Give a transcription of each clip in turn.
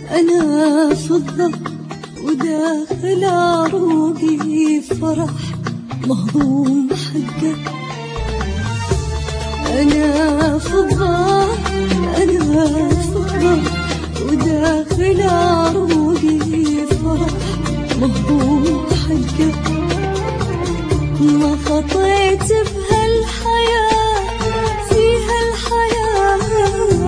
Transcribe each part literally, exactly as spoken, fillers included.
أنا فضة وداخل عروقي فرح مهضوم حقه. أنا فضة أنا فضة وداخل عروقي فرح مهضوم حقه. ما خطيت بهالحياة فيها الحياة،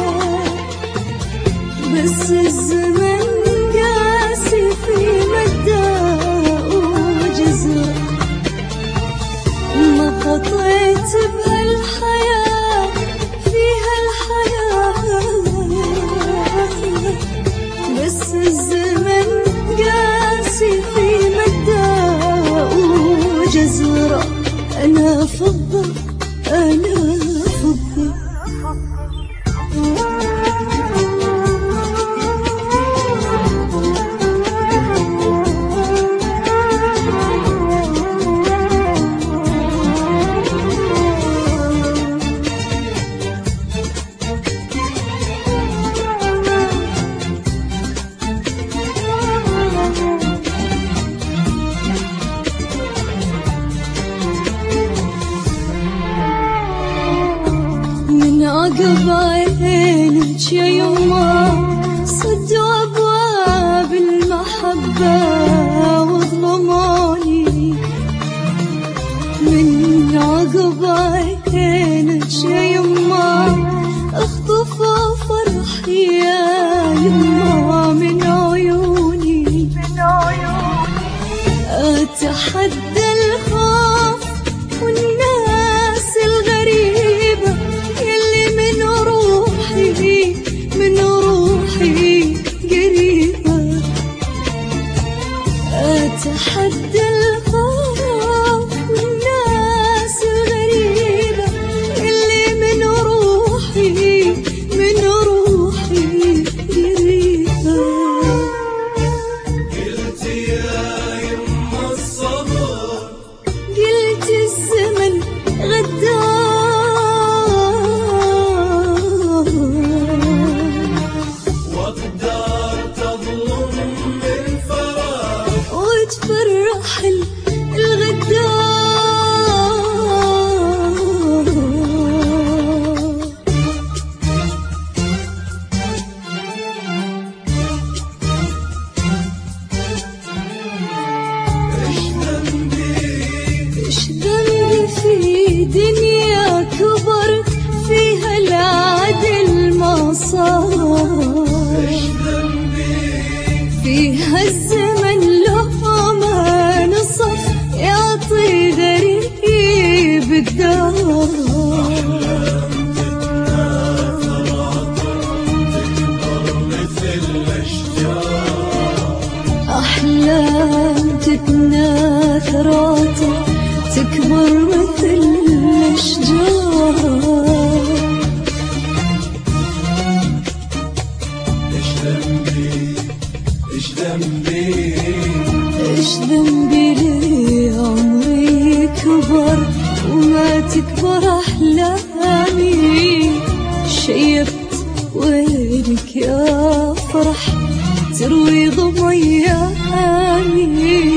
بس الزمن قاسي في مدى وجزر. ما خطيت بهالحياة فيها الحياة، بس الزمن قاسي في مدى وجزر. أنا فضة أنا فضة عقب عينك يا يما صدوا أبواب المحبة وظلموني. من عقب عينك يا يما اخطفوا فرحي يا يما من عيوني. أتحدى الخوف والناس الغريبة من روحي من روحي قريبة. أتحدى الخوف والناس الغريبة اللي من روحي من روحي قريبة. قلت يا يما الصبر، قلت الزمن غدار، فرح الغدار. ايش ذنبي ايش ذنبي في دنيا كبر فيها العدل ما صار. ايش ذنبي فيها الزمن ما نصف يعطي غريب الدار. أحلام تتناثر عطر تكبر مثل الأشجار. ايش ذنبي ايش ذنبي ايش ذنبي لي عمري كبر وما تكبر أحلامي. شيبت وينك يا فرح تروي ضميامي.